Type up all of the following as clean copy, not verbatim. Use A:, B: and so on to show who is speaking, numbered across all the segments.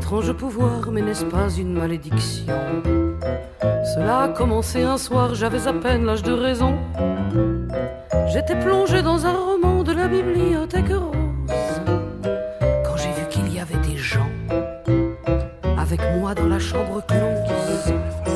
A: étrange pouvoir, mais n'est-ce pas une malédiction? Cela a commencé un soir, j'avais à peine l'âge de raison. J'étais plongé dans un roman de la bibliothèque rose, quand j'ai vu qu'il y avait des gens avec moi dans la chambre close.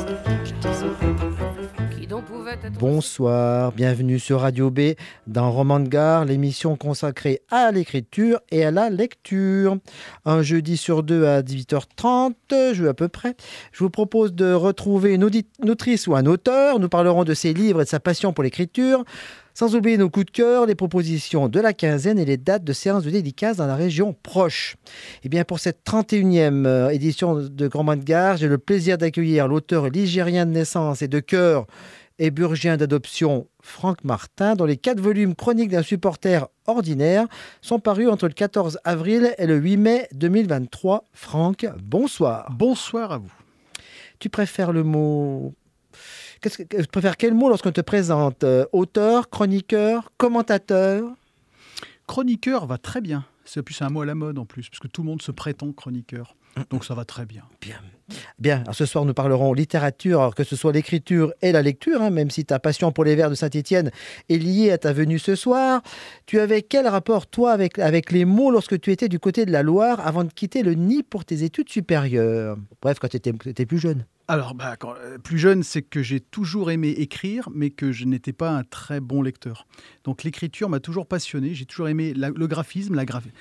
A: Qui donc pouvait être...
B: Bonsoir, bienvenue sur Radio B dans Roman de Gare, l'émission consacrée à l'écriture et à la lecture. Un jeudi sur deux à 18h30, à peu près, je vous propose de retrouver une autrice ou un auteur. Nous parlerons de ses livres et de sa passion pour l'écriture, sans oublier nos coups de cœur, les propositions de la quinzaine et les dates de séances de dédicaces dans la région proche. Et bien pour cette 31e édition de Roman de Gare, j'ai le plaisir d'accueillir l'auteur ligérien de naissance et de cœur et burgien d'adoption Franck Martin, dont les 4 volumes Chroniques d'un supporter ordinaire sont parus entre le 14 avril et le 8 mai 2023. Franck, bonsoir.
C: Bonsoir à vous.
B: Tu préfères le mot... Tu préfères quel mot lorsqu'on te présente? Auteur, chroniqueur, commentateur?
C: Chroniqueur va très bien. C'est plus un mot à la mode en plus, parce que tout le monde se prétend chroniqueur. Donc ça va très bien.
B: Bien. Alors, ce soir, nous parlerons littérature, alors que ce soit l'écriture et la lecture, même si ta passion pour les vers de Saint-Étienne est liée à ta venue ce soir. Tu avais quel rapport, toi, avec les mots lorsque tu étais du côté de la Loire avant de quitter le Nid pour tes études supérieures? Bref, quand tu étais plus jeune.
C: Alors, plus jeune, c'est que j'ai toujours aimé écrire, mais que je n'étais pas un très bon lecteur. Donc l'écriture m'a toujours passionné. J'ai toujours aimé le graphisme,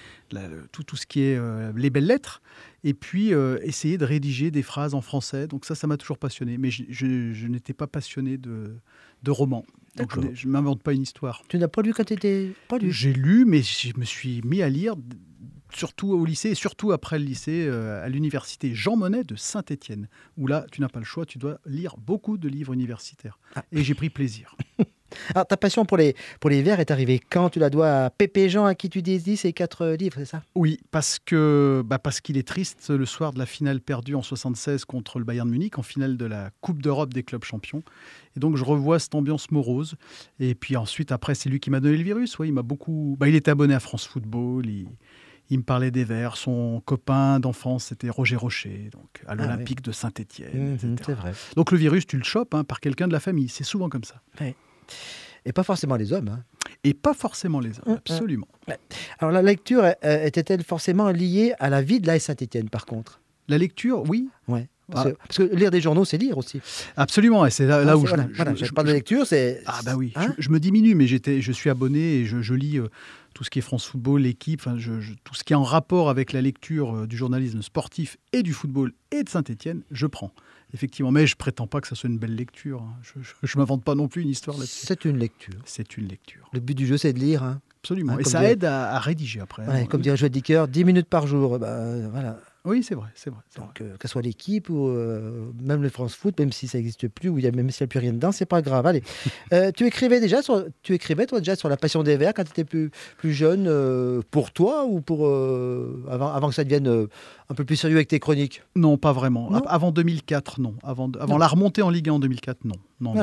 C: tout ce qui est les belles lettres, et puis essayer de rédiger des phrases en français. Donc ça m'a toujours passionné. Mais je n'étais pas passionné de romans. Donc je ne m'invente pas une histoire.
B: Tu n'as pas lu quand tu étais... Pas lu.
C: J'ai lu, mais je me suis mis à lire... surtout au lycée et surtout après le lycée, à l'université Jean Monnet de Saint-Étienne, où là, tu n'as pas le choix, tu dois lire beaucoup de livres universitaires. Et j'ai pris plaisir.
B: Alors, ta passion pour les vers est arrivée quand? Tu la dois à Pépé Jean, à qui tu dédies ces 4 livres, c'est ça?
C: Oui, parce qu'il est triste le soir de la finale perdue en 1976 contre le Bayern Munich, en finale de la Coupe d'Europe des clubs champions. Et donc, je revois cette ambiance morose. Et puis ensuite, après, c'est lui qui m'a donné le virus. Oui, il m'a beaucoup... il était abonné à France Football, il me parlait des Verts. Son copain d'enfance, c'était Roger Rocher, donc à l'Olympique de Saint-Étienne, etc.
B: C'est vrai.
C: Donc le virus, tu le chopes par quelqu'un de la famille. C'est souvent comme ça.
B: Ouais. Et pas forcément les hommes.
C: Et pas forcément les hommes, absolument.
B: Ouais. Alors la lecture était-elle forcément liée à la vie de l'AS Saint-Étienne, par contre?
C: La lecture, oui.
B: Ouais. Parce que lire des journaux, c'est lire aussi.
C: Absolument, et c'est là où
B: je parle de lecture, c'est...
C: Ah bah oui, je me diminue, mais je suis abonné et je lis tout ce qui est France Football, l'équipe, tout ce qui est en rapport avec la lecture du journalisme sportif et du football et de Saint-Étienne, je prends. Effectivement, mais je prétends pas que ça soit une belle lecture. Je m'invente pas non plus une histoire là-dessus.
B: C'est une lecture.
C: C'est une lecture.
B: Le but du jeu, c'est de lire.
C: Absolument, et ça aide à rédiger après.
B: Ouais, comme dirait Joël Dicker, 10 minutes par jour. Voilà.
C: Oui, c'est vrai.
B: Donc, que ce soit l'équipe ou même le France Foot, même si ça n'existe plus, ou même s'il n'y a plus rien dedans, c'est pas grave. Allez, tu écrivais toi déjà sur la passion des vers quand tu étais plus jeune, pour toi ou pour avant que ça devienne un peu plus sérieux avec tes chroniques?
C: Non, pas vraiment.
B: Non,
C: avant 2004, non. Avant la remontée en Ligue 1 en 2004, non. Non.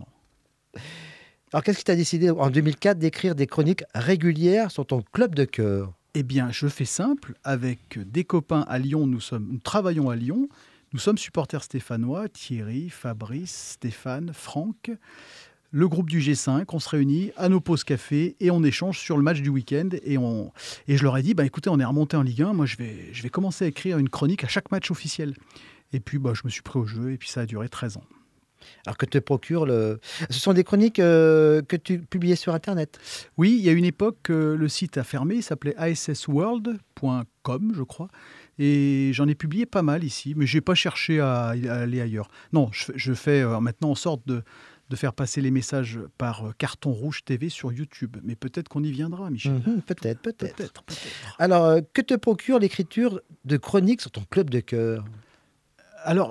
B: Alors, qu'est-ce qui t'a décidé en 2004 d'écrire des chroniques régulières sur ton club de cœur?
C: Eh bien, je fais simple. Avec des copains à Lyon, nous travaillons à Lyon. Nous sommes supporters stéphanois. Thierry, Fabrice, Stéphane, Franck. Le groupe du G5, on se réunit à nos pauses café et on échange sur le match du week-end. Et je leur ai dit, écoutez, on est remonté en Ligue 1. Moi, je vais commencer à écrire une chronique à chaque match officiel. Et puis, je me suis pris au jeu et puis ça a duré 13 ans.
B: Alors que te procure Ce sont des chroniques que tu publiais sur Internet?
C: Oui, il y a une époque, le site a fermé, il s'appelait assworld.com, je crois. Et j'en ai publié pas mal ici, mais je n'ai pas cherché à aller ailleurs. Non, je fais maintenant en sorte de faire passer les messages par Carton Rouge TV sur YouTube. Mais peut-être qu'on y viendra, Michel.
B: Peut-être. Alors, que te procure l'écriture de chroniques sur ton club de cœur?
C: Alors,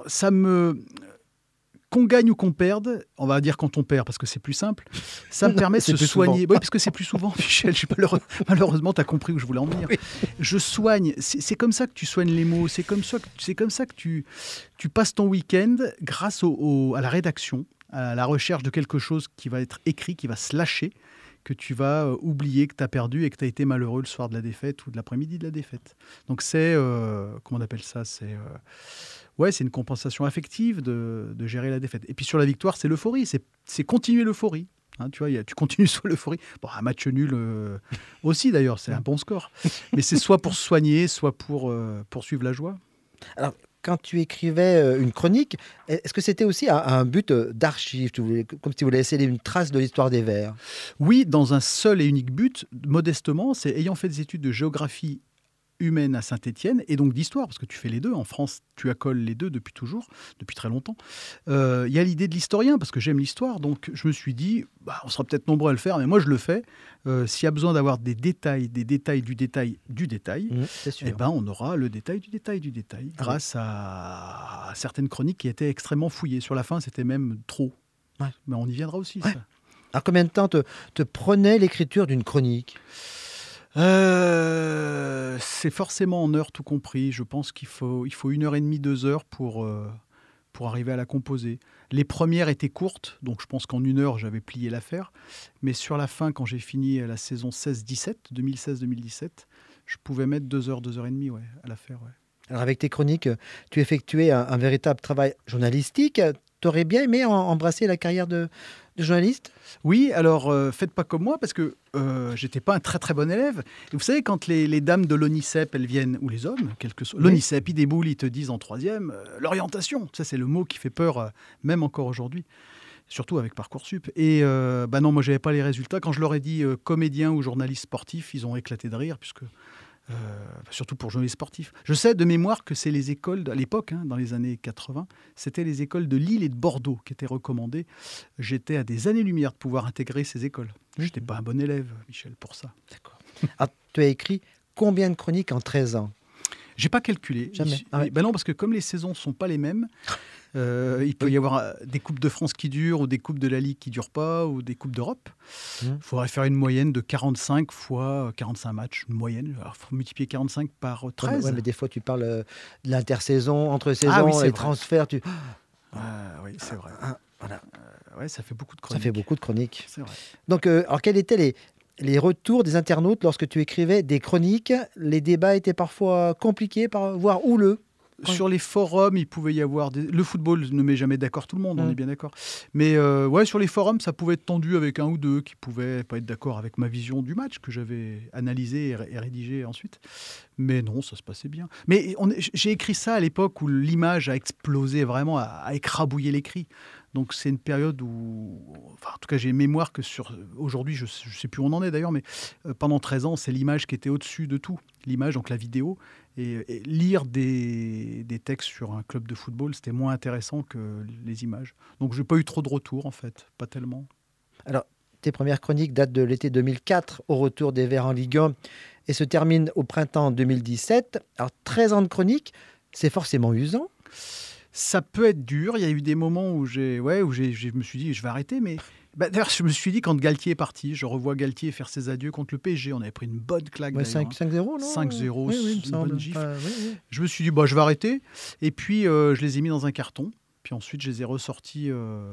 C: qu'on gagne ou qu'on perde, on va dire quand on perd parce que c'est plus simple, ça me permet de se soigner. Oui, parce que c'est plus souvent, Michel, malheureusement, tu as compris où je voulais en venir. Oui. Je soigne, c'est comme ça que tu soignes les mots, c'est comme ça que tu passes ton week-end grâce à la rédaction, à la recherche de quelque chose qui va être écrit, qui va se lâcher, que tu vas oublier que tu as perdu et que tu as été malheureux le soir de la défaite ou de l'après-midi de la défaite. Donc c'est, comment on appelle ça, c'est une compensation affective de gérer la défaite. Et puis sur la victoire, c'est l'euphorie, c'est continuer l'euphorie. Hein, tu vois, tu continues sur l'euphorie. Bon, un match nul aussi d'ailleurs, c'est un bon score. Mais c'est soit pour soigner, soit pour poursuivre la joie.
B: Alors, quand tu écrivais une chronique, est-ce que c'était aussi un but d'archive, comme si tu voulais laisser une trace de l'histoire des Verts?
C: Oui, dans un seul et unique but, modestement, c'est ayant fait des études de géographie humaine à Saint-Étienne et donc d'histoire, parce que tu fais les deux. En France, tu accoles les deux depuis toujours, depuis très longtemps. Il y a l'idée de l'historien, parce que j'aime l'histoire, donc je me suis dit, on sera peut-être nombreux à le faire, mais moi je le fais. S'il y a besoin d'avoir des détails du détail,
B: C'est sûr.
C: eh ben, on aura le détail du détail du détail, grâce à certaines chroniques qui étaient extrêmement fouillées. Sur la fin, c'était même trop.
B: Ouais.
C: Mais on y viendra aussi,
B: Ouais.
C: ça.
B: Alors, combien de temps te prenait l'écriture d'une chronique?
C: C'est forcément en heures tout compris. Je pense qu'il faut 1h30, 2 heures pour arriver à la composer. Les premières étaient courtes, donc je pense qu'en 1 heure, j'avais plié l'affaire. Mais sur la fin, quand j'ai fini la saison 16-17, 2016-2017, je pouvais mettre 2 heures, 2h30 à l'affaire. Ouais.
B: Alors, avec tes chroniques, tu effectuais un véritable travail journalistique. Tu aurais bien aimé embrasser la carrière de journaliste?
C: Oui, alors faites pas comme moi parce que j'étais pas un très très bon élève. Et vous savez, quand les dames de l'ONICEP, elles viennent, ou les hommes, quel que soit, l'ONICEP, ils déboulent, ils te disent en 3e, l'orientation. Ça, c'est le mot qui fait peur, même encore aujourd'hui. Surtout avec Parcoursup. Et non, moi, j'avais pas les résultats. Quand je leur ai dit comédien ou journaliste sportif, ils ont éclaté de rire, puisque surtout pour journaliste sportif. Je sais de mémoire que c'est les écoles, à l'époque, dans les années 80, c'était les écoles de Lille et de Bordeaux qui étaient recommandées. J'étais à des années-lumière de pouvoir intégrer ces écoles. Je n'étais pas un bon élève, Michel, pour ça.
B: D'accord. Alors, tu as écrit combien de chroniques en 13 ans?
C: J'ai pas calculé.
B: Jamais.
C: Non, parce que comme les saisons sont pas les mêmes, il peut y avoir des Coupes de France qui durent, ou des Coupes de la Ligue qui durent pas, ou des Coupes d'Europe. Il faudrait faire une moyenne de 45 fois 45 matchs, une moyenne. Alors, il faut multiplier 45 par 13.
B: Ouais, mais des fois, tu parles de l'intersaison, entre saisons, les transferts.
C: Oui, c'est vrai.
B: Voilà.
C: Ça fait beaucoup de chroniques.
B: Ça fait beaucoup de chroniques.
C: C'est vrai.
B: Donc, alors, quels étaient les retours des internautes lorsque tu écrivais des chroniques? Les débats étaient parfois compliqués, voire houleux.
C: Sur les forums, il pouvait y avoir... Le football ne met jamais d'accord tout le monde, on est bien d'accord. Mais sur les forums, ça pouvait être tendu avec un ou deux qui pouvaient pas être d'accord avec ma vision du match que j'avais analysé et rédigé ensuite. Mais non, ça se passait bien. Mais j'ai écrit ça à l'époque où l'image a explosé vraiment, a écrabouillé l'écrit. Donc c'est une période où... Enfin, en tout cas, j'ai mémoire que aujourd'hui, je ne sais plus où on en est d'ailleurs, mais pendant 13 ans, c'est l'image qui était au-dessus de tout. L'image, donc la vidéo. Et lire des textes sur un club de football, c'était moins intéressant que les images. Donc je n'ai pas eu trop de retours, en fait. Pas tellement.
B: Alors, tes premières chroniques datent de l'été 2004, au retour des Verts en Ligue 1, et se terminent au printemps 2017. Alors, 13 ans de chronique, c'est forcément usant.
C: Ça peut être dur. Il y a eu des moments où je me suis dit, je vais arrêter, mais... D'ailleurs, je me suis dit, quand Galtier est parti, je revois Galtier faire ses adieux contre le PSG. On avait pris une bonne claque.
B: 5-0, non
C: 5-0,
B: oui,
C: une bonne gifle.
B: Oui.
C: Je me suis dit, je vais arrêter. Et puis, je les ai mis dans un carton. Puis ensuite, je les ai ressortis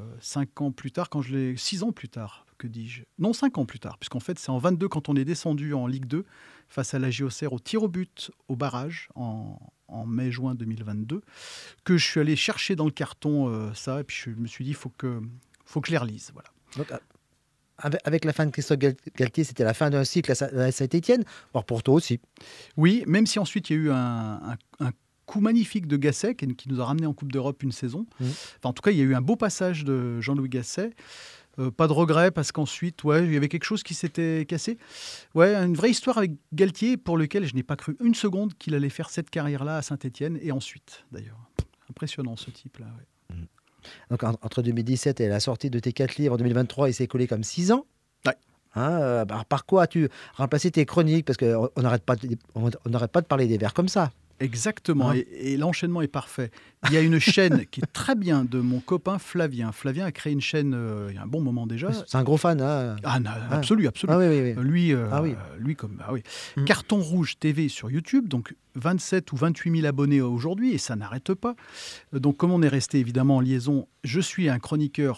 C: 5 ans plus tard, 6 ans plus tard, que dis-je. Non, 5 ans plus tard, puisqu'en fait, c'est en 22, quand on est descendu en Ligue 2, face à la JOCR au tir au but, au barrage, en mai-juin 2022, que je suis allé chercher dans le carton ça. Et puis, je me suis dit, il faut que je les relise, voilà.
B: Donc, avec la fin de Christophe Galtier, c'était la fin d'un cycle à Saint-Étienne, voire pour toi aussi.
C: Oui, même si ensuite il y a eu un coup magnifique de Gasset qui nous a ramené en Coupe d'Europe une saison. Enfin, en tout cas, il y a eu un beau passage de Jean-Louis Gasset. Pas de regret parce qu'ensuite, il y avait quelque chose qui s'était cassé. Une vraie histoire avec Galtier pour lequel je n'ai pas cru une seconde qu'il allait faire cette carrière-là à Saint-Étienne et ensuite, d'ailleurs. Impressionnant ce type-là. Ouais.
B: Donc, entre 2017 et la sortie de tes 4 livres en 2023, il s'est écoulé comme 6 ans.
C: Ouais.
B: Par quoi as-tu remplacé tes chroniques? Parce qu'on n'arrête pas de parler des Verts comme ça.
C: Exactement, et l'enchaînement est parfait. Il y a une chaîne qui est très bien de mon copain Flavien. Flavien a créé une chaîne il y a un bon moment déjà.
B: C'est un gros fan. Hein.
C: Absolument.
B: Ah, oui.
C: Lui comme... Carton Rouge TV sur YouTube, donc 27 ou 28 000 abonnés aujourd'hui, et ça n'arrête pas. Donc comme on est resté évidemment en liaison, je suis un chroniqueur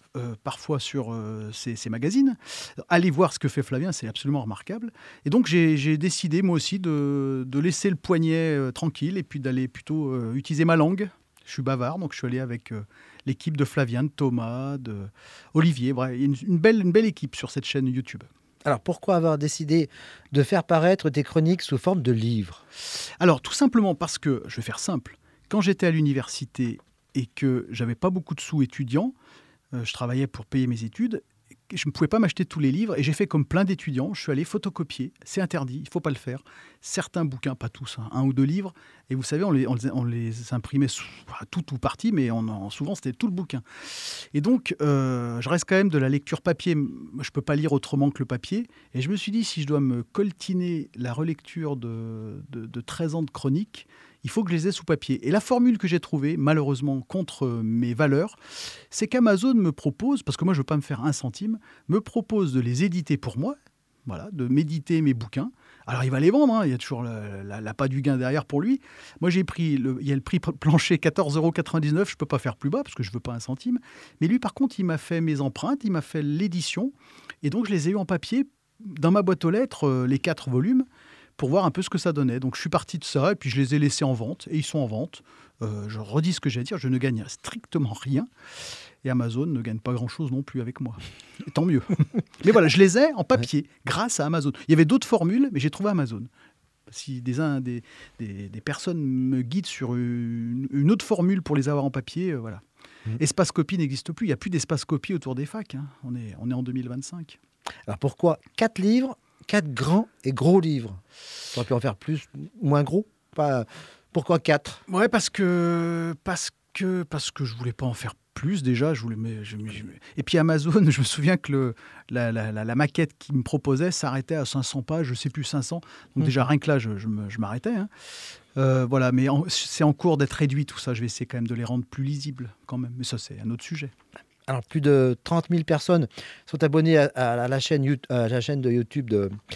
C: parfois sur ces magazines. Allez voir ce que fait Flavien, c'est absolument remarquable. Et donc j'ai décidé moi aussi de laisser le poignet tranquille et puis d'aller plutôt utiliser ma langue. Je suis bavard, donc je suis allé avec l'équipe de Flavien, de Thomas, de Olivier. Bref, une belle équipe sur cette chaîne YouTube.
B: Alors, pourquoi avoir décidé de faire paraître tes chroniques sous forme de livres ?
C: Alors, tout simplement parce que, je vais faire simple, quand j'étais à l'université et que j'avais pas beaucoup de sous étudiants, je travaillais pour payer mes études, je ne pouvais pas m'acheter tous les livres et j'ai fait comme plein d'étudiants, je suis allé photocopier, c'est interdit, il ne faut pas le faire. Certains bouquins, pas tous, hein, 1 ou 2 livres, et vous savez, on les imprimait tout ou partie, mais souvent c'était tout le bouquin. Et donc, je reste quand même de la lecture papier, je ne peux pas lire autrement que le papier, et je me suis dit, si je dois me coltiner la relecture de 13 ans de chronique, il faut que je les ai sous papier. Et la formule que j'ai trouvée, malheureusement contre mes valeurs, c'est qu'Amazon me propose, parce que moi je ne veux pas me faire 1 centime, me propose de les éditer pour moi, voilà, de m'éditer mes bouquins. Alors il va les vendre, hein, il y a toujours la pas du gain derrière pour lui. Moi j'ai pris, il y a le prix plancher 14,99 €, je ne peux pas faire plus bas parce que je ne veux pas 1 centime. Mais lui par contre il m'a fait mes empreintes, il m'a fait l'édition, et donc je les ai eu en papier dans ma boîte aux lettres, les 4 volumes, pour voir un peu ce que ça donnait. Donc je suis parti de ça, et puis je les ai laissés en vente, et ils sont en vente. Je redis ce que j'ai à dire, je ne gagne strictement rien, et Amazon ne gagne pas grand-chose non plus avec moi. Et tant mieux. Mais voilà, je les ai en papier, grâce à Amazon. Il y avait d'autres formules, mais j'ai trouvé Amazon. Si des personnes me guident sur une autre formule pour les avoir en papier, voilà. Espace Copie n'existe plus, il n'y a plus d'espace copie autour des facs, hein. On est en 2025.
B: Alors pourquoi 4 livres, 4 grands et gros livres ? Tu aurais pu en faire plus, moins gros ? Pourquoi 4 ?
C: Ouais, parce que je voulais pas en faire plus déjà. Et puis Amazon, je me souviens que la maquette qu'ils me proposait s'arrêtait à 500 pages, je sais plus, 500. Donc déjà rien que là, je m'arrêtais. Hein. Voilà, mais c'est en cours d'être réduit tout ça. Je vais essayer quand même de les rendre plus lisibles quand même. Mais ça, c'est un autre sujet.
B: Alors, plus de 30 000 personnes sont abonnées à la chaîne de YouTube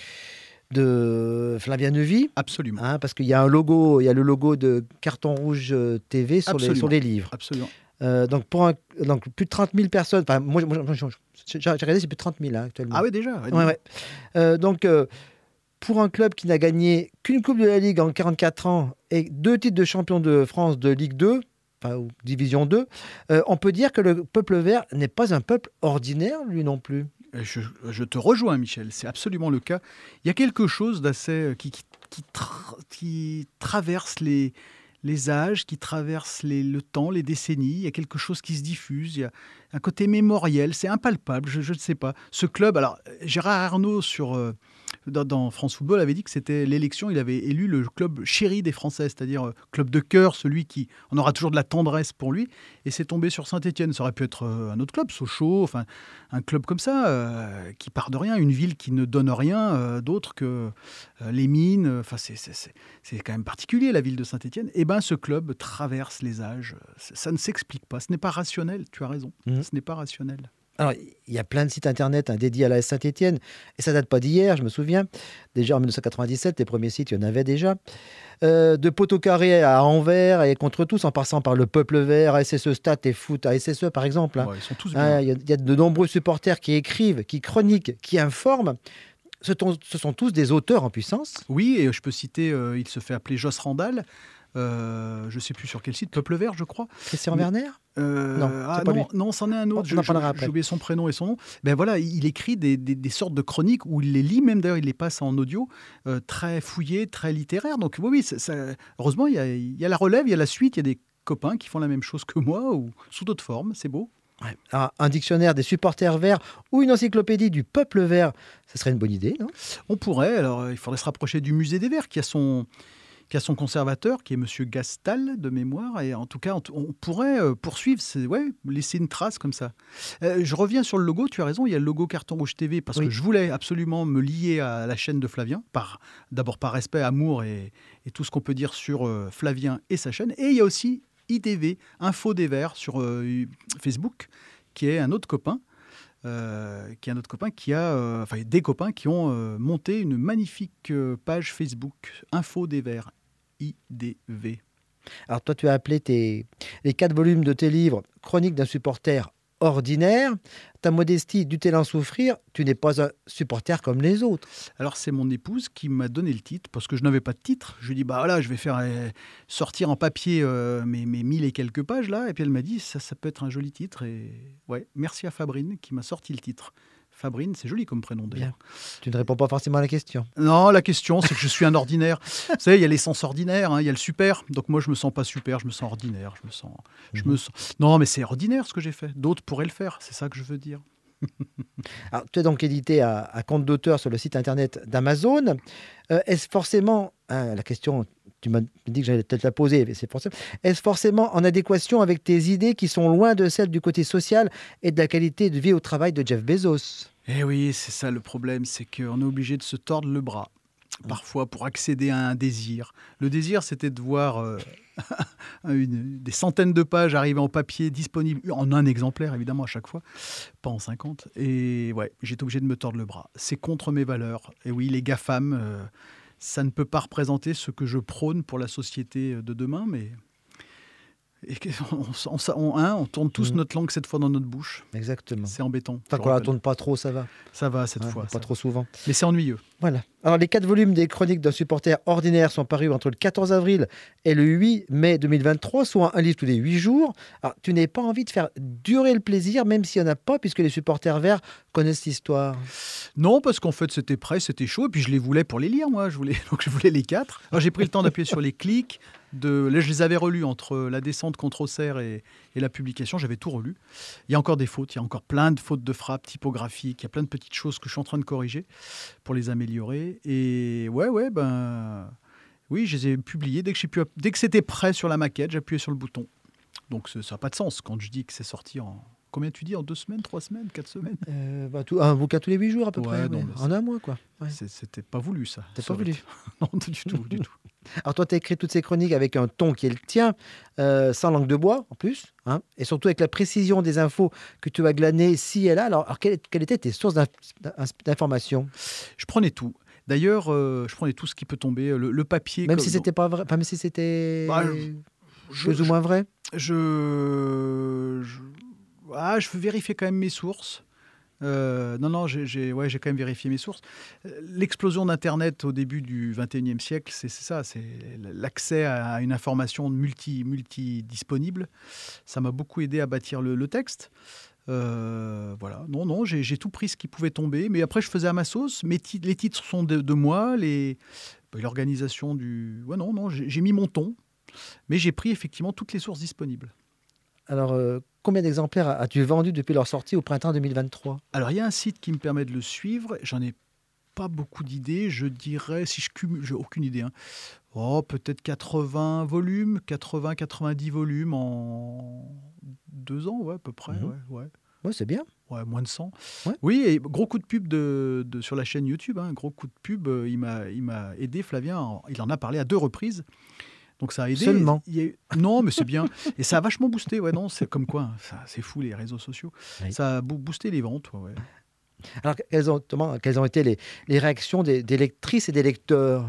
B: de Flavien Neuvy.
C: Absolument.
B: Hein, parce qu'il y a le logo de Carton Rouge TV sur les livres.
C: Absolument.
B: Donc, plus de 30 000 personnes. Enfin, moi, j'ai regardé, c'est plus de 30 000 hein, actuellement.
C: Ah oui, déjà.
B: Ouais. Donc, pour un club qui n'a gagné qu'une Coupe de la Ligue en 44 ans et 2 titres de champion de France de Ligue 2, ou Division 2, on peut dire que le peuple vert n'est pas un peuple ordinaire, lui non plus.
C: Je te rejoins, Michel, c'est absolument le cas. Il y a quelque chose d'assez qui traverse les âges, qui traverse le temps, les décennies. Il y a quelque chose qui se diffuse, il y a un côté mémoriel, c'est impalpable, je ne sais pas. Ce club, alors Gérard Arnault dans France Football avait dit que c'était l'élection, il avait élu le club chéri des Français, c'est-à-dire club de cœur, celui qui on aura toujours de la tendresse pour lui, et c'est tombé sur Saint-Étienne. Ça aurait pu être un autre club, Sochaux, enfin un club comme ça, qui part de rien, une ville qui ne donne rien d'autre que les mines, enfin c'est quand même particulier la ville de Saint-Étienne. Et ben ce club traverse les âges, ça ne s'explique pas, ce n'est pas rationnel, tu as raison, ce n'est pas rationnel.
B: Alors, il y a plein de sites internet dédiés à la Saint-Étienne, et ça date pas d'hier, je me souviens. Déjà en 1997, les premiers sites, il y en avait déjà. De Poteau-Carré à Anvers et contre tous, en passant par le Peuple Vert, SSE Stat et Foot à SSE, par exemple.
C: Ouais, ils sont tous bien.
B: Il y a de nombreux supporters qui écrivent, qui chroniquent, qui informent. Ce sont tous des auteurs en puissance.
C: Oui, et je peux citer, il se fait appeler Joss Randall. Je ne sais plus sur quel site, Peuple Vert, je crois.
B: Christian Werner ?
C: Non, c'en est un autre. J'ai oublié son prénom et son nom. Ben voilà, il écrit des sortes de chroniques où il les lit, même d'ailleurs, il les passe en audio, très fouillés, très littéraires. Donc oui, heureusement, il y a la relève, il y a la suite, il y a des copains qui font la même chose que moi, ou sous d'autres formes, c'est beau.
B: Ouais. Alors, un dictionnaire des supporters verts ou une encyclopédie du peuple vert, ce serait une bonne idée, non ?
C: On pourrait, alors il faudrait se rapprocher du musée des Verts qui a son conservateur, qui est Monsieur Gastal, de mémoire. Et en tout cas, on pourrait poursuivre, laisser une trace comme ça. Je reviens sur le logo, tu as raison, il y a le logo Carton Rouge TV, parce que je voulais absolument me lier à la chaîne de Flavien, d'abord par respect, amour et tout ce qu'on peut dire sur Flavien et sa chaîne. Et il y a aussi IDV, Info des Verts, sur Facebook, qui est un autre copain. Des copains qui ont monté une magnifique page Facebook, Info des Verts, IDV.
B: Alors toi, tu as appelé les 4 volumes de tes livres « Chronique d'un supporter ordinaire. Ta modestie dut-elle en souffrir? Tu n'es pas un supporter comme les autres.
C: Alors c'est mon épouse qui m'a donné le titre, parce que je n'avais pas de titre. Je lui ai dit, bah voilà, je vais faire sortir en papier mes 1000 et quelques pages là. Et puis elle m'a dit, ça peut être un joli titre. Et ouais, merci à Fabrine qui m'a sorti le titre. Fabrine, c'est joli comme prénom d'ailleurs.
B: Bien. Tu ne réponds pas forcément à la question.
C: Non, la question, c'est que je suis un ordinaire. Vous savez, il y a l'essence ordinaire, hein, il y a le super. Donc moi, je me sens pas super, je me sens ordinaire. Je me sens... Non, mais c'est ordinaire ce que j'ai fait. D'autres pourraient le faire, c'est ça que je veux dire.
B: Alors, tu es donc édité à compte d'auteur sur le site internet d'Amazon. Est-ce forcément, la question, tu m'as dit que j'allais peut-être la poser, mais c'est forcément, est-ce forcément en adéquation avec tes idées qui sont loin de celles du côté social et de la qualité de vie au travail de Jeff Bezos?
C: Eh oui, c'est ça le problème, c'est qu'on est obligé de se tordre le bras, parfois pour accéder à un désir. Le désir, c'était de voir des centaines de pages arriver en papier disponibles, en un exemplaire évidemment à chaque fois, pas en 50. Et ouais, j'étais obligé de me tordre le bras. C'est contre mes valeurs. Et oui, les GAFAM, ça ne peut pas représenter ce que je prône pour la société de demain, mais... Et on tourne tous notre langue cette fois dans notre bouche.
B: Exactement.
C: C'est embêtant.
B: Tant qu'on ne la tourne pas trop, ça va.
C: Ça va cette fois.
B: Pas trop souvent.
C: Mais c'est ennuyeux.
B: Voilà. Alors, les 4 volumes des Chroniques d'un supporter ordinaire sont parus entre le 14 avril et le 8 mai 2023, soit un livre tous les 8 jours. Alors, tu n'as pas envie de faire durer le plaisir, même s'il n'y en a pas, puisque les supporters verts connaissent l'histoire.
C: Non, parce qu'en fait, c'était prêt, c'était chaud. Et puis, je les voulais pour les lire, moi. Donc, je voulais les 4. Alors, j'ai pris le temps d'appuyer sur les clics. Là, je les avais relus entre la descente contre Auxerre et la publication. J'avais tout relu. Il y a encore des fautes. Il y a encore plein de fautes de frappe typographiques. Il y a plein de petites choses que je suis en train de corriger pour les améliorer. Et oui, je les ai publiés. Dès que c'était prêt sur la maquette, j'appuyais sur le bouton. Donc, ça n'a pas de sens quand je dis que c'est sorti en... Combien tu dis? En 2 semaines, 3 semaines, 4 semaines?
B: Un bouquin tous les 8 jours à peu près.
C: Non,
B: en un mois, quoi. Ouais.
C: C'était pas voulu, ça.
B: T'as pas voulu?
C: Non, du tout.
B: Alors toi, tu as écrit toutes ces chroniques avec un ton qui est le tien, sans langue de bois en plus, hein, et surtout avec la précision des infos que tu as glanées ci et là. Alors quelles étaient tes sources d'informations?
C: Je prenais tout. D'ailleurs, je prenais tout ce qui peut tomber. Le papier...
B: Même si c'était pas vrai, même si c'était plus ou moins vrai? Je
C: veux vérifier quand même mes sources. J'ai quand même vérifié mes sources. L'explosion d'Internet au début du XXIe siècle, c'est ça, c'est l'accès à une information multi-disponible. Ça m'a beaucoup aidé à bâtir le texte. Voilà. Non, j'ai tout pris ce qui pouvait tomber, mais après je faisais à ma sauce. Les titres sont de moi, l'organisation du... Ouais, non, j'ai mis mon ton, mais j'ai pris effectivement toutes les sources disponibles.
B: Alors, combien d'exemplaires as-tu vendu depuis leur sortie au printemps 2023?
C: Alors, il y a un site qui me permet de le suivre. J'en ai pas beaucoup d'idées. Je dirais, si je cumule, j'ai aucune idée. Peut-être 80 volumes, 90 volumes en 2 ans, ouais, à peu près. Ouais.
B: Ouais, c'est bien.
C: Ouais, moins de 100.
B: Ouais.
C: Oui, et gros coup de pub sur la chaîne YouTube. Gros coup de pub. Il m'a aidé, Flavien. Il en a parlé à 2 reprises. Donc ça a aidé.
B: Seulement.
C: Non, mais c'est bien. Et ça a vachement boosté. Ouais, non, c'est comme quoi. C'est fou, les réseaux sociaux. Oui. Ça a boosté les ventes. Ouais.
B: Alors, quelles ont été les réactions des lectrices et des lecteurs?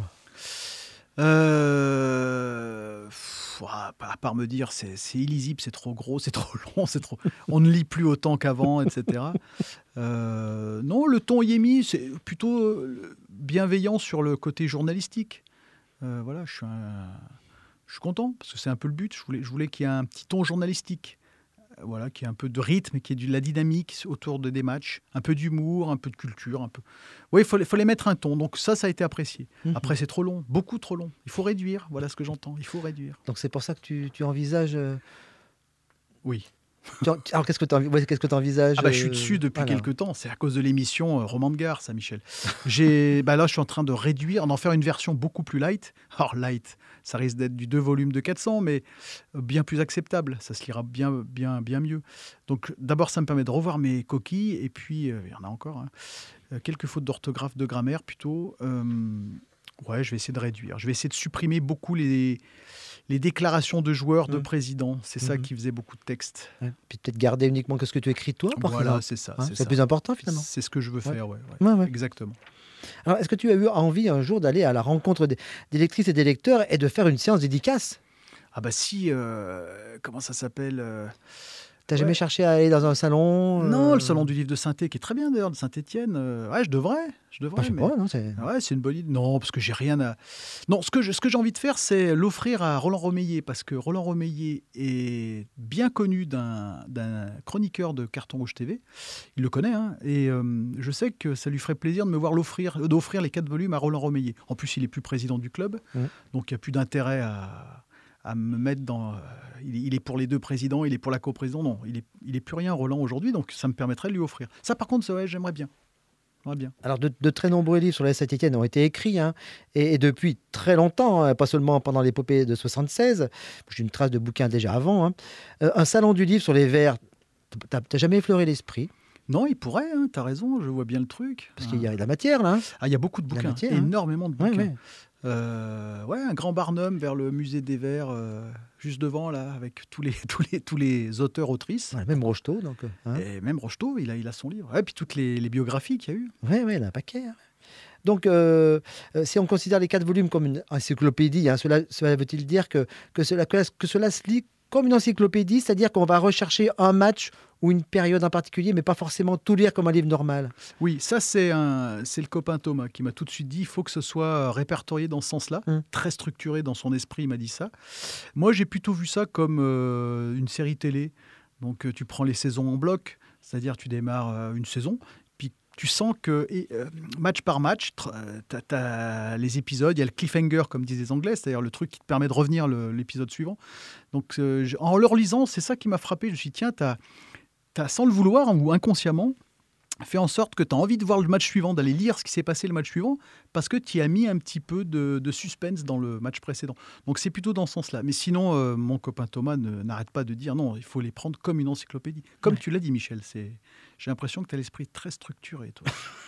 C: À part me dire c'est illisible, c'est trop gros, c'est trop long, on ne lit plus autant qu'avant, etc. Non, le ton y est mis, c'est plutôt bienveillant sur le côté journalistique. Voilà, je suis content, parce que c'est un peu le but. Je voulais qu'il y ait un petit ton journalistique. Voilà, qu'il y ait un peu de rythme, qu'il y ait de la dynamique autour des matchs, un peu d'humour, un peu de culture, un peu. Oui, il fallait mettre un ton. Donc ça a été apprécié. Après, c'est trop long, beaucoup trop long. Il faut réduire. Voilà ce que j'entends. Il faut réduire.
B: Donc c'est pour ça que tu envisages.
C: Oui.
B: Alors qu'est-ce que tu envisages?
C: Je suis dessus depuis quelques temps. C'est à cause de l'émission Roman de Gare, ça, Michel. Là, je suis en train de réduire, d'en faire une version beaucoup plus light. Alors light, ça risque d'être du 2 volumes de 400, mais bien plus acceptable. Ça se lira bien mieux. Donc d'abord, ça me permet de revoir mes coquilles, et puis il y en a encore. Quelques fautes d'orthographe, de grammaire plutôt. Ouais, je vais essayer de réduire. Je vais essayer de supprimer beaucoup les déclarations de joueurs, de présidents. C'est ça qui faisait beaucoup de textes.
B: Ouais. Puis peut-être garder uniquement que ce que tu écris toi.
C: Voilà, c'est ça.
B: C'est le plus important finalement.
C: C'est ce que je veux faire, ouais. Exactement.
B: Alors, est-ce que tu as eu envie un jour d'aller à la rencontre des lectrices et des lecteurs et de faire une séance dédicace?
C: Si, comment ça s'appelle
B: T'as jamais cherché à aller dans un salon
C: Non, le salon du livre de Saint-Étienne, qui est très bien d'ailleurs, de Saint-Étienne. Ouais, je devrais.
B: Je sais
C: Mais...
B: pas, non, c'est...
C: Ouais, c'est une bonne idée. Non, parce que j'ai rien à... Non, ce que j'ai envie de faire, c'est l'offrir à Roland Romeillet, parce que Roland Romeillet est bien connu d'un chroniqueur de Carton Rouge TV. Il le connaît, hein, et je sais que ça lui ferait plaisir de me voir d'offrir les 4 volumes à Roland Romeillet. En plus, il est plus président du club, donc il n'y a plus d'intérêt à me mettre dans... il est pour les 2 présidents, il est pour la coprésidente. Non, il est plus rien, Roland, aujourd'hui, donc ça me permettrait de lui offrir. Ça, par contre, ouais, j'aimerais bien. Bien.
B: Alors, de très nombreux livres sur la Saint-Étienne ont été écrits, hein, et depuis très longtemps, hein, pas seulement pendant l'épopée de 76. J'ai une trace de bouquins déjà avant. Hein. Un salon du livre sur les Verts, t'as jamais effleuré l'esprit?
C: Non, il pourrait, hein, t'as raison, je vois bien le truc.
B: Parce qu'il y a de la matière, là. Hein.
C: Ah, il y a beaucoup de bouquins,
B: matière,
C: énormément de bouquins.
B: Ouais.
C: Un grand barnum vers le musée des Verts, juste devant, là, avec tous les auteurs-autrices.
B: Ouais, même Rocheteau. Donc,
C: hein. Et même Rocheteau, il a son livre. Et puis toutes les biographies qu'il y a eu.
B: Oui, il y en a un paquet. Hein. Donc, si on considère les 4 volumes comme une encyclopédie, hein, cela veut-il dire que cela se lit comme une encyclopédie, c'est-à-dire qu'on va rechercher un match ou une période en particulier, mais pas forcément tout lire comme un livre normal?
C: Oui, ça c'est le copain Thomas qui m'a tout de suite dit il faut que ce soit répertorié dans ce sens-là, très structuré dans son esprit, il m'a dit ça. Moi j'ai plutôt vu ça comme une série télé. Donc tu prends les saisons en bloc, c'est-à-dire tu démarres une saison, puis tu sens que match par match, tu as les épisodes, il y a le cliffhanger comme disent les Anglais, c'est-à-dire le truc qui te permet de revenir l'épisode suivant. Donc en le relisant, c'est ça qui m'a frappé. Je me suis dit tiens, t'as sans le vouloir ou inconsciemment fait en sorte que tu as envie de voir le match suivant, d'aller lire ce qui s'est passé le match suivant, parce que tu y as mis un petit peu de suspense dans le match précédent. Donc c'est plutôt dans ce sens-là. Mais sinon, mon copain Thomas n'arrête pas de dire non, il faut les prendre comme une encyclopédie. Comme tu l'as dit, Michel, j'ai l'impression que tu as l'esprit très structuré, toi.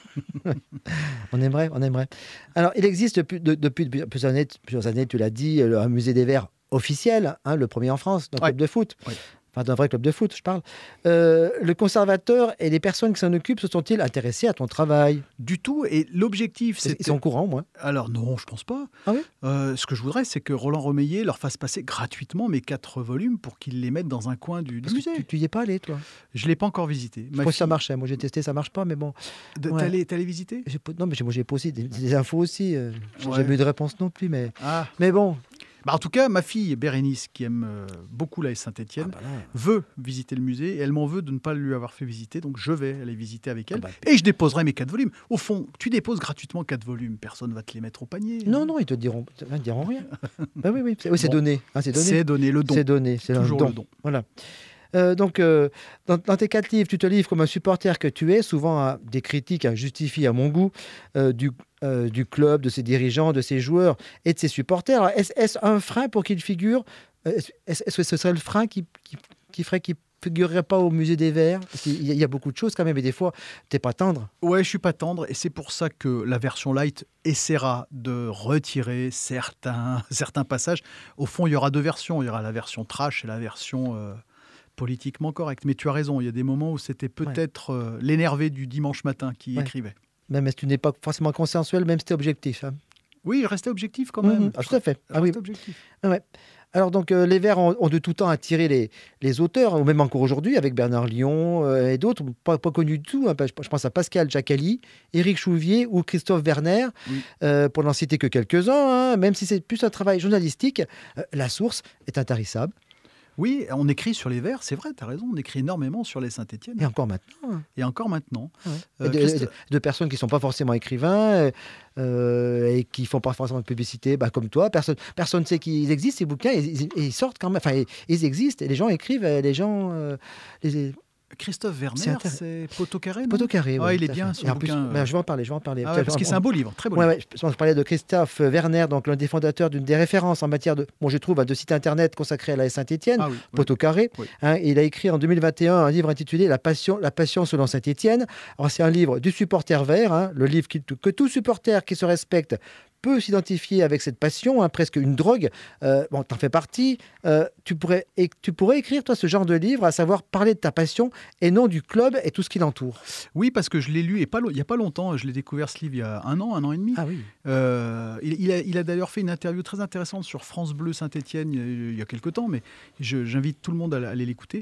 B: On aimerait. Alors, il existe depuis plusieurs années, tu l'as dit, un musée des Verts officiel, hein, le premier en France, d'un club de foot. Oui. Enfin, d'un vrai club de foot, je parle. Le conservateur et les personnes qui s'en occupent se sont-ils intéressés à ton travail?
C: Du tout. Et l'objectif, c'est...
B: Ils sont au courant, moi.
C: Alors non, je pense pas.
B: Ah oui.
C: Ce que je voudrais, c'est que Roland Romeillet leur fasse passer gratuitement mes 4 volumes pour qu'ils les mettent dans un coin du musée.
B: Tu y es pas allé, toi?
C: Je l'ai pas encore visité.
B: Je pense que ça marchait. Moi, j'ai testé, ça marche pas, mais bon.
C: T'es allé visiter?
B: Non, mais moi, j'ai pas aussi des infos aussi. J'ai jamais eu de réponse non plus, mais bon.
C: En tout cas, ma fille Bérénice, qui aime beaucoup la Saint-Étienne, veut visiter le musée et elle m'en veut de ne pas lui avoir fait visiter. Donc, je vais aller visiter avec elle et je déposerai mes 4 volumes. Au fond, tu déposes gratuitement 4 volumes. Personne ne va te les mettre au panier.
B: Non, ils te diront rien. Oui, c'est donné. Hein, c'est donné.
C: C'est donné, le don.
B: C'est donné, c'est
C: toujours
B: le
C: don.
B: Voilà. Donc, dans tes 4 livres, tu te livres comme un supporter que tu es, souvent à des critiques justifiées à mon goût du club, de ses dirigeants, de ses joueurs et de ses supporters. Alors, est-ce un frein pour qu'il figure? Est-ce que ce serait le frein qui ferait qu'il ne figurerait pas au musée des Verts? Il y a beaucoup de choses quand même, et des fois, tu n'es pas tendre.
C: Ouais, je suis pas tendre, et c'est pour ça que la version light essaiera de retirer certains passages. Au fond, il y aura 2 versions. Il y aura la version trash et la version... politiquement correct. Mais tu as raison, il y a des moments où c'était peut-être l'énervé du dimanche matin qui écrivait.
B: Même si tu n'es pas forcément consensuel, même si tu es objectif. Hein.
C: Oui, il restait objectif quand même.
B: Tout à fait.
C: Objectif.
B: Ouais. Alors, donc, les Verts ont de tout temps attiré les auteurs, ou même encore aujourd'hui, avec Bernard Lyon et d'autres, pas connus du tout. Hein. Je pense à Pascal Giacalli, Éric Chouvier ou Christophe Werner, pour n'en citer que quelques-uns. Hein. Même si c'est plus un travail journalistique, la source est intarissable.
C: Oui, on écrit sur les Verts, c'est vrai, tu as raison, on écrit énormément sur les Saint-Étienne.
B: Et encore maintenant. Hein.
C: Et encore maintenant.
B: Ouais. De personnes qui ne sont pas forcément écrivains et qui ne font pas forcément de publicité, comme toi. Personne ne sait qu'ils existent, ces bouquins, et ils sortent quand même. Enfin, ils existent, et les gens écrivent,
C: Christophe Werner, c'est Poteau Carré,
B: Poteau Carré,
C: il est bien, son bouquin.
B: Je vais en parler.
C: Parce que c'est un beau livre, très beau livre.
B: Je parlais de Christophe Werner, donc l'un des fondateurs d'une des références en matière je trouve, de site internet consacré à la Saint-Étienne, Poteau Carré. Oui. Hein, il a écrit en 2021 un livre intitulé La passion selon Saint-Étienne. Alors, c'est un livre du supporter vert, hein, le livre que tout supporter qui se respecte peut s'identifier avec cette passion, hein, presque une drogue. Bon, t'en fais partie. Tu pourrais écrire, toi, ce genre de livre, à savoir parler de ta passion et non du club et tout ce qui l'entoure.
C: Oui, parce que je l'ai lu il n'y a pas longtemps. Je l'ai découvert ce livre il y a un an et demi.
B: Ah oui.
C: Il a d'ailleurs fait une interview très intéressante sur France Bleu Saint-Étienne il y a quelques temps, mais j'invite tout le monde à aller l'écouter.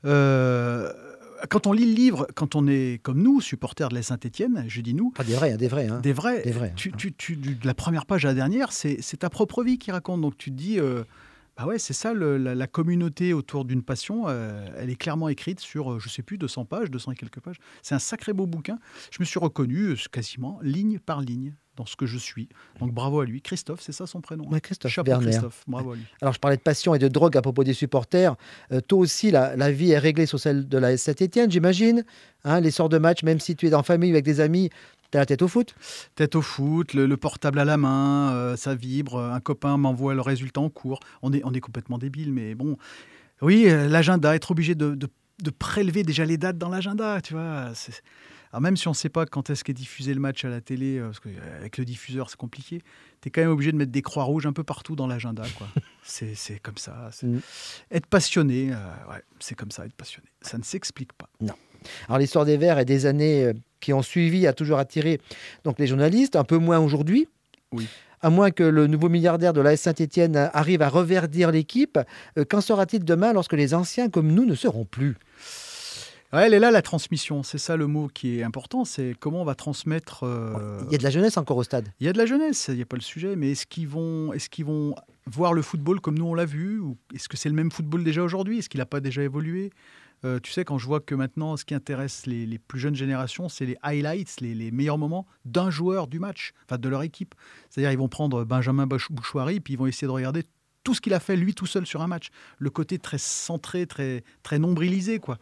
C: Quand on lit le livre, quand on est comme nous, supporters de la Saint-Étienne, je dis nous.
B: Pas des vrais, hein, des vrais. Hein.
C: Des vrais.
B: Des vrais.
C: De la première page à la dernière, c'est ta propre vie qui raconte. Donc tu te dis, bah ouais, c'est ça, la communauté autour d'une passion, elle est clairement écrite sur, je sais plus, 200 pages, 200 et quelques pages. C'est un sacré beau bouquin. Je me suis reconnu quasiment ligne par ligne dans ce que je suis. Donc bravo à lui. Christophe, c'est ça son prénom.
B: Ouais, Christophe
C: Chapeau
B: Berner.
C: Christophe, bravo à lui.
B: Alors, je parlais de passion et de drogue à propos des supporters. Toi aussi, la vie est réglée sur celle de la Saint-Étienne, j'imagine. Hein, les sorts de match, même si tu es en famille ou avec des amis, tu as la tête au foot.
C: Tête au foot, le portable à la main, ça vibre. Un copain m'envoie le résultat en cours. On est complètement débile, mais bon. Oui, l'agenda, être obligé de prélever déjà les dates dans l'agenda, tu vois. Alors même si on ne sait pas quand est-ce qu'est diffusé le match à la télé, parce qu'avec le diffuseur, c'est compliqué, tu es quand même obligé de mettre des croix rouges un peu partout dans l'agenda, quoi. C'est comme ça. Être passionné, ouais, c'est comme ça, être passionné. Ça ne s'explique pas.
B: Non. Alors l'histoire des Verts et des années qui ont suivi a toujours attiré donc, les journalistes, un peu moins aujourd'hui.
C: Oui.
B: À moins que le nouveau milliardaire de l'AS Saint-Étienne arrive à reverdir l'équipe, qu'en sera-t-il demain lorsque les anciens comme nous ne seront plus ?
C: Ouais, elle est là, la transmission. C'est ça le mot qui est important. C'est comment on va transmettre.
B: Il y a de la jeunesse encore au stade.
C: Il y a de la jeunesse, il n'y a pas le sujet. Mais est-ce qu'ils vont voir le football comme nous on l'a vu, ou est-ce que c'est le même football déjà aujourd'hui ? Est-ce qu'il n'a pas déjà évolué ? Tu sais, quand je vois que maintenant, ce qui intéresse les plus jeunes générations, c'est les highlights, les meilleurs moments d'un joueur du match, enfin de leur équipe. C'est-à-dire, ils vont prendre Benjamin Bouchoirie, puis ils vont essayer de regarder tout ce qu'il a fait lui tout seul sur un match. Le côté très centré, très, très nombrilisé, quoi.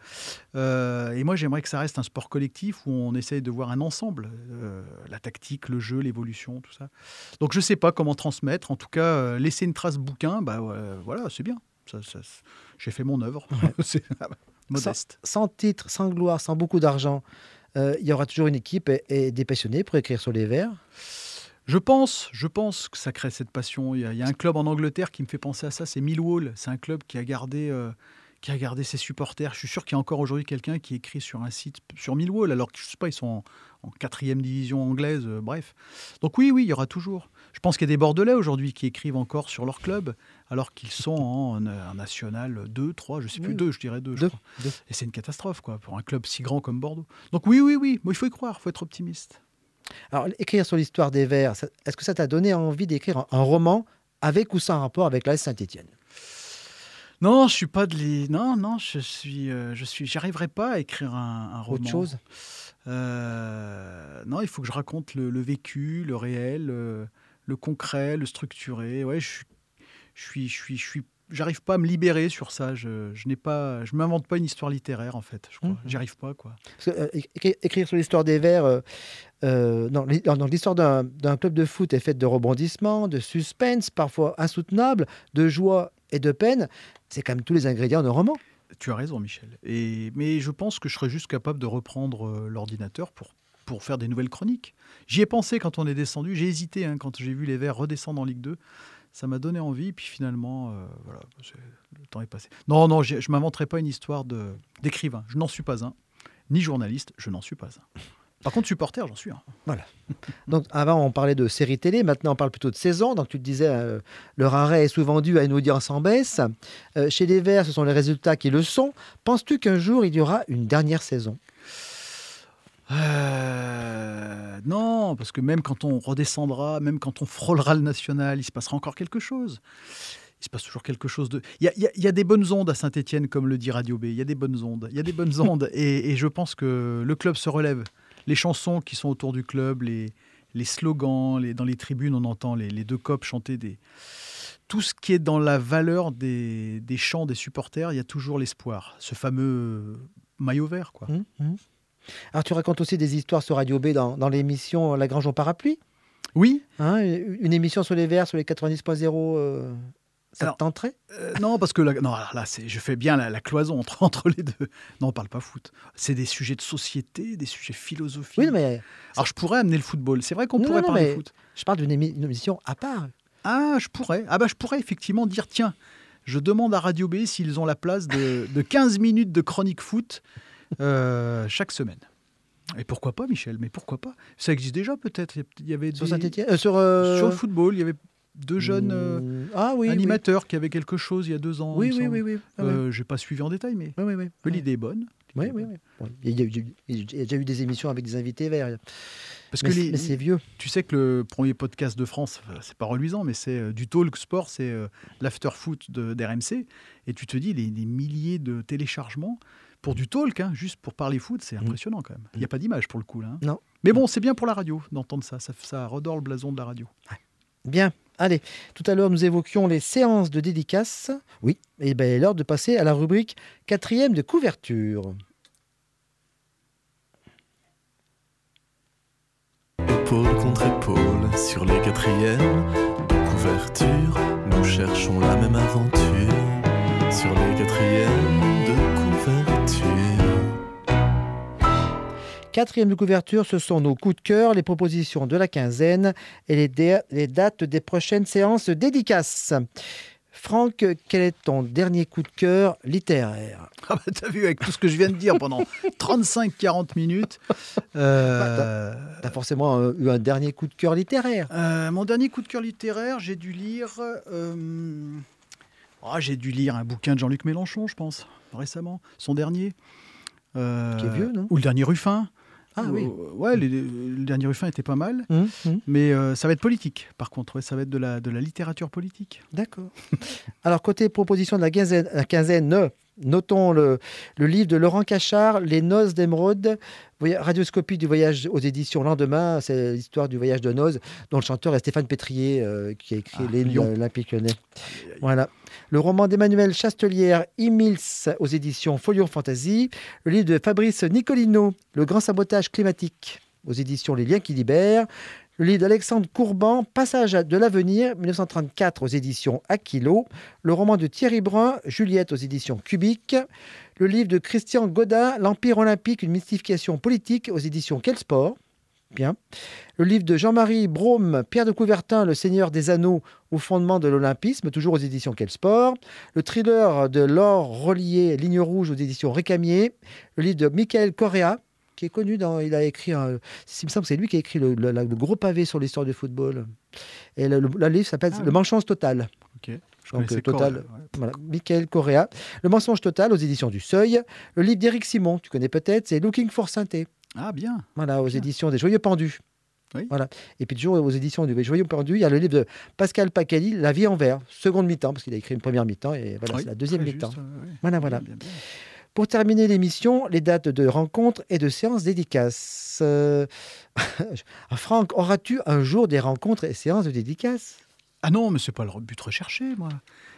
C: Et moi, j'aimerais que ça reste un sport collectif où on essaye de voir un ensemble. La tactique, le jeu, l'évolution, tout ça. Donc, je ne sais pas comment transmettre. En tout cas, laisser une trace bouquin, voilà, c'est bien. J'ai fait mon œuvre.
B: Ouais.
C: C'est modeste.
B: Sans titre, sans gloire, sans beaucoup d'argent, il y aura toujours une équipe et des passionnés pour écrire sur les Verts.
C: Je pense que ça crée cette passion. Il y a un club en Angleterre qui me fait penser à ça, c'est Millwall. C'est un club qui a gardé ses supporters. Je suis sûr qu'il y a encore aujourd'hui quelqu'un qui écrit sur un site sur Millwall, alors que je sais pas, ils sont en 4e division anglaise, bref. Donc oui, il y aura toujours. Je pense qu'il y a des Bordelais aujourd'hui qui écrivent encore sur leur club, alors qu'ils sont en national 2, 3, je sais plus, 2, je dirais 2. Et c'est une catastrophe, quoi, pour un club si grand comme Bordeaux. Donc oui, il faut y croire, il faut être optimiste.
B: Alors, écrire sur l'histoire des Verts, est-ce que ça t'a donné envie d'écrire un roman avec ou sans rapport avec l'AS Saint-Étienne ?
C: Non, je suis pas j'arriverai pas à écrire un roman.
B: Autre chose ?
C: Non, il faut que je raconte le vécu, le réel, le concret, le structuré. Ouais, j'arrive pas à me libérer sur ça. Je m'invente pas une histoire littéraire, en fait. Je crois. J'y arrive pas, quoi.
B: Parce que, écrire sur l'histoire des Verts, l'histoire d'un club de foot est faite de rebondissements, de suspense, parfois insoutenable, de joie et de peine. C'est quand même tous les ingrédients d'un roman.
C: Tu as raison, Michel. Mais je pense que je serais juste capable de reprendre l'ordinateur pour faire des nouvelles chroniques. J'y ai pensé quand on est descendu. J'ai hésité quand j'ai vu les Verts redescendre en Ligue 2. Ça m'a donné envie, puis finalement, voilà, le temps est passé. Non, je ne m'inventerai pas une histoire d'écrivain. Je n'en suis pas un. Ni journaliste, je n'en suis pas un. Par contre, supporter, j'en suis un.
B: Voilà. Donc, avant, on parlait de séries télé. Maintenant, on parle plutôt de saison. Donc, tu te disais, leur arrêt est souvent dû à une audience en baisse. Chez les Verts, ce sont les résultats qui le sont. Penses-tu qu'un jour, il y aura une dernière saison ?
C: Non, parce que même quand on redescendra, même quand on frôlera le national, il se passera encore quelque chose. Il se passe toujours quelque chose de... Il y a des bonnes ondes à Saint-Étienne, comme le dit Radio B. Il y a des bonnes ondes. Et je pense que le club se relève. Les chansons qui sont autour du club, les slogans, dans les tribunes, on entend les deux copes chanter tout ce qui est dans la valeur des chants des supporters, il y a toujours l'espoir. Ce fameux maillot vert, quoi.
B: Alors, tu racontes aussi des histoires sur Radio B dans l'émission La Grange au parapluie.
C: Oui.
B: Une émission sur les Verts, sur les 90.0. Ça te tenterait?
C: Non, parce que je fais bien la cloison entre les deux. Non, on parle pas foot. C'est des sujets de société, des sujets philosophiques.
B: Oui, mais
C: Alors, je pourrais amener le football. C'est vrai qu'on
B: Non,
C: pourrait
B: non,
C: parler
B: mais
C: foot.
B: je parle d'une émission à part.
C: Ah, je pourrais. Je pourrais effectivement dire, tiens, je demande à Radio B s'ils ont la place de 15 minutes de chronique foot chaque semaine. Et pourquoi pas, Michel? Mais pourquoi pas? Ça existe déjà peut-être. Il y avait
B: Sur
C: des-
B: Saint-Étienne
C: sur le football, il y avait deux jeunes
B: oui,
C: animateurs qui avaient quelque chose il y a 2 ans.
B: Oui,
C: il me
B: oui,
C: semble.
B: oui, oui.
C: Je n'ai pas suivi en détail, mais
B: Oui, oui, oui.
C: l'idée est bonne.
B: Oui, oui, oui. Bon, il y a déjà eu des émissions avec des invités verts.
C: Parce
B: Mais,
C: que
B: mais c'est vieux.
C: tu sais que le premier podcast de France, c'est pas reluisant, mais c'est du talk sport, c'est l'after-foot d'RMC. Et tu te dis, les milliers de téléchargements pour du talk, juste pour parler foot, c'est impressionnant quand même. Il n'y a pas d'image pour le coup. Là, hein.
B: Non.
C: Mais bon, c'est bien pour la radio d'entendre ça. Ça redore le blason de la radio.
B: Bien. Allez, tout à l'heure, nous évoquions les séances de dédicaces. Oui, et bien l'heure de passer à la rubrique 4e de couverture.
D: Épaule contre épaule, sur les 4e de couverture, nous cherchons la même aventure. Sur les 4e de couverture.
B: 4e de couverture, ce sont nos coups de cœur, les propositions de la quinzaine et les dates des prochaines séances dédicaces. Franck, quel est ton dernier coup de cœur littéraire?
C: T'as vu, avec tout ce que je viens de dire pendant 35-40 minutes.
B: T'as forcément eu un dernier coup de cœur littéraire.
C: Mon dernier coup de cœur littéraire, j'ai dû lire un bouquin de Jean-Luc Mélenchon, je pense, récemment. Son dernier.
B: Qui est vieux, non?
C: Ou le dernier Ruffin.
B: Ah oui.
C: Ouais, le dernier Ruffin était pas mal. Mais ça va être politique, par contre. Ouais, ça va être de la littérature politique.
B: D'accord. Alors, côté proposition de la quinzaine, notons le livre de Laurent Cachard, Les Noces d'Émeraude, radioscopie du voyage aux éditions Lendemain. C'est l'histoire du voyage de noces, dont le chanteur est Stéphane Pétrier, qui a écrit l'hymne olympique lyonnais. Voilà. Le roman d'Emmanuel Chastelière, Imils, aux éditions Folio Fantasy. Le livre de Fabrice Nicolino, Le grand sabotage climatique, aux éditions Les Liens qui libèrent. Le livre d'Alexandre Courban, Passage de l'avenir, 1934, aux éditions Aquilo. Le roman de Thierry Brun, Juliette, aux éditions Cubique. Le livre de Christian Godin, L'Empire olympique, une mystification politique, aux éditions Quel Sport. Bien. Le livre de Jean-Marie Brome, Pierre de Coubertin, Le Seigneur des Anneaux, au fondement de l'Olympisme, toujours aux éditions Quel Sport. Le thriller de Laure Relier, Ligne rouge, aux éditions Récamier. Le livre de Michael Correa, qui est connu il a écrit, il me semble que c'est lui qui a écrit le gros pavé sur l'histoire du football. Et le livre s'appelle Le mensonge total.
C: Ok.
B: Donc total. Voilà, Michael Correa. Le mensonge total, aux éditions du Seuil. Le livre d'Éric Simon, tu connais peut-être, c'est Looking for Synthé.
C: Ah bien.
B: Voilà, aux éditions des Joyeux Pendus.
C: Oui.
B: Voilà. Et puis toujours aux éditions du Joyeux Pendus, il y a le livre de Pascal Pacali, La vie en vert, seconde mi-temps, parce qu'il a écrit une première mi-temps et voilà, c'est la deuxième mi-temps. Voilà.
C: Bien.
B: Pour terminer l'émission, les dates de rencontres et de séances dédicaces. Franck, auras-tu un jour des rencontres et séances de dédicaces?
C: Ah non, mais c'est pas le but recherché, moi.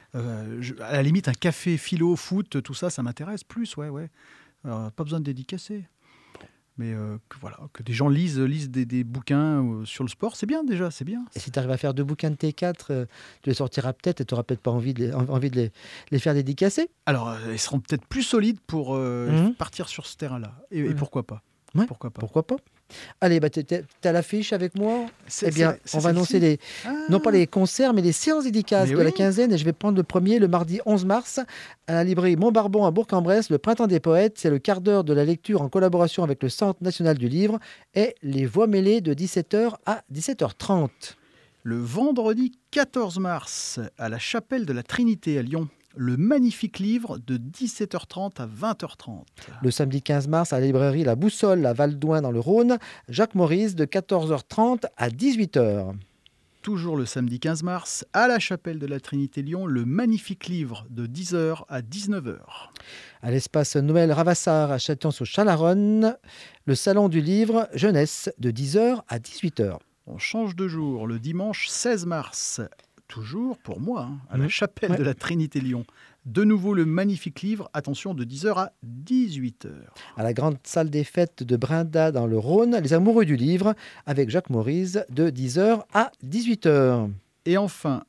C: À la limite, un café, philo, foot, tout ça, ça m'intéresse plus, ouais. Pas besoin de dédicacer. Mais que des gens lisent des bouquins sur le sport, c'est bien déjà, c'est bien.
B: Et si tu arrives à faire 2 bouquins de T4, tu les sortiras peut-être et tu n'auras peut-être pas envie de les faire dédicacer.
C: Alors, ils seront peut-être plus solides pour partir sur ce terrain-là. Et pourquoi pas?
B: Ouais,
C: pourquoi pas?
B: Allez, t'as l'affiche avec moi. Eh bien, on va annoncer non pas les concerts, mais les séances dédicaces de la quinzaine. Et je vais prendre le premier, le mardi 11 mars, à la librairie Montbarbon à Bourg-en-Bresse, le Printemps des Poètes. C'est le quart d'heure de la lecture en collaboration avec le Centre national du livre et les voix mêlées de 17h à 17h30.
C: Le vendredi 14 mars, à la chapelle de la Trinité à Lyon, le magnifique livre de 17h30 à 20h30.
B: Le samedi 15 mars, à la librairie La Boussole à Val-d'Ouin dans le Rhône, Jacques Maurice de 14h30 à 18h.
C: Toujours le samedi 15 mars, à la chapelle de la Trinité Lyon, le magnifique livre de 10h à 19h.
B: À l'espace Noël Ravassar à Châtillon-sur-Chalaronne, le salon du livre jeunesse de 10h à 18h.
C: On change de jour le dimanche 16 mars. Toujours pour moi, à la chapelle de la Trinité Lyon. De nouveau le magnifique livre, attention, de 10h à 18h.
B: À la grande salle des fêtes de Brinda dans le Rhône, les amoureux du livre, avec Jacques Maurice, de 10h à 18h.
C: Et enfin,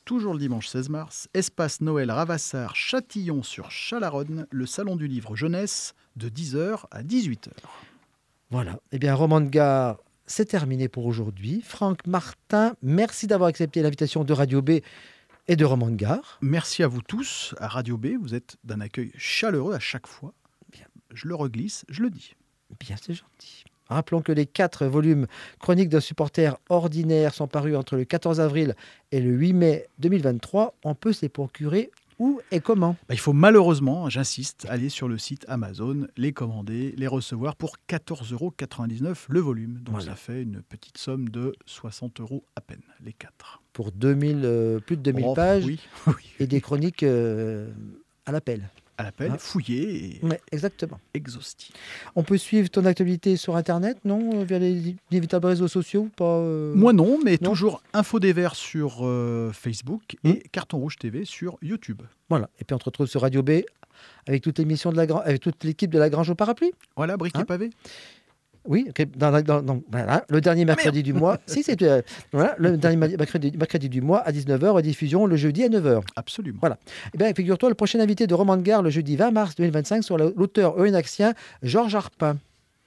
C: toujours le dimanche 16 mars, Espace Noël Ravassar, Châtillon-sur-Chalaronne, le Salon du Livre Jeunesse, de 10h à 18h.
B: Voilà. Eh bien, Roman de Gare, c'est terminé pour aujourd'hui. Franck Martin, merci d'avoir accepté l'invitation de Radio B et de Roman de Gare.
C: Merci à vous tous, à Radio B. Vous êtes d'un accueil chaleureux à chaque fois.
B: Bien.
C: Je le reglisse, je le dis.
B: Bien, c'est gentil. Rappelons que les 4 volumes chroniques d'un supporter ordinaire sont parus entre le 14 avril et le 8 mai 2023. On peut se les procurer où et comment?
C: Il faut malheureusement, j'insiste, aller sur le site Amazon, les commander, les recevoir pour 14,99 € le volume. Donc
B: voilà.
C: Ça fait une petite somme de 60 € à peine, les 4.
B: Pour plus de 2000 pages
C: oui.
B: et des chroniques à l'appel.
C: À l'appel, fouillé et
B: Ouais, exactement.
C: exhaustif.
B: On peut suivre ton actualité sur Internet, non? Via les inévitables réseaux sociaux pas,
C: Moi non, mais
B: non.
C: toujours Info des Verts sur Facebook et Carton Rouge TV sur YouTube.
B: Voilà. Et puis on te retrouve sur Radio B avec toute l'émission avec toute l'équipe de La Grange au Parapluie.
C: Voilà, briquet pavé.
B: Oui, voilà, le dernier mercredi du mois. Si, c'est voilà, le dernier mercredi du mois à 19h, diffusion le jeudi à 9h.
C: Absolument.
B: Voilà. Eh bien, figure-toi, le prochain invité de Roman de Gare le jeudi 20 mars 2025 sur l'auteur euenaxien Georges Arpin.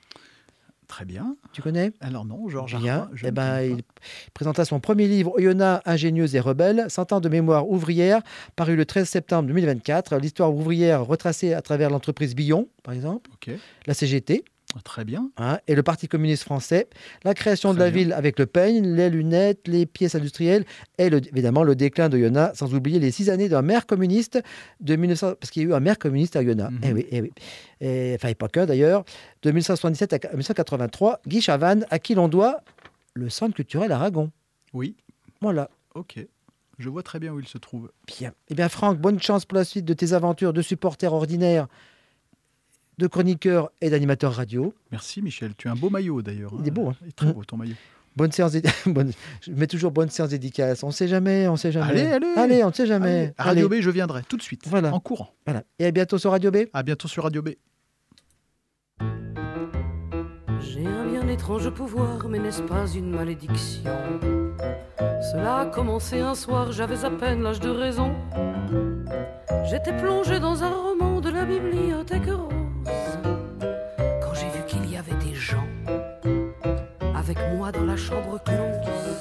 C: Très bien.
B: Tu connais?
C: Alors non, Georges
B: Bien.
C: Arpin,
B: Eh ben, il présenta son premier livre, Oyonnax, ingénieuse et rebelle, 100 ans de mémoire ouvrière, paru le 13 septembre 2024. L'histoire ouvrière retracée à travers l'entreprise Billon, par exemple,
C: Ok,
B: la CGT.
C: très bien.
B: Et le Parti communiste français, la création de
C: Très
B: la
C: bien.
B: ville avec le peigne, les lunettes, les pièces industrielles et évidemment le déclin d'Oyonnax, sans oublier les 6 années d'un maire communiste de 1900, parce qu'il y a eu un maire communiste à Oyonnax.
C: Mhm.
B: Eh oui. Enfin, pas qu'un d'ailleurs. De 1977 à 1983, Guy Chavannes, à qui l'on doit le centre culturel Aragon.
C: Oui,
B: Voilà.
C: ok. Je vois très bien où il se trouve.
B: Bien. Eh bien, Franck, bonne chance pour la suite de tes aventures de supporter ordinaire, de chroniqueur et d'animateur radio.
C: Merci Michel. Tu as un beau maillot d'ailleurs.
B: Il est beau, hein.
C: Il est très beau ton maillot.
B: Bonne séance, je mets toujours bonne séance dédicace. On ne sait jamais, on ne sait jamais.
C: Allez.
B: On ne sait jamais.
C: Allez, à Radio B, je viendrai tout de suite,
B: Voilà.
C: en courant.
B: Voilà. Et à bientôt sur Radio B.
C: À bientôt sur Radio B.
A: J'ai un bien étrange pouvoir, mais n'est-ce pas une malédiction? Cela a commencé un soir, j'avais à peine l'âge de raison. J'étais plongé dans un roman de la bibliothèque rose, quand j'ai vu qu'il y avait des gens avec moi dans la chambre close.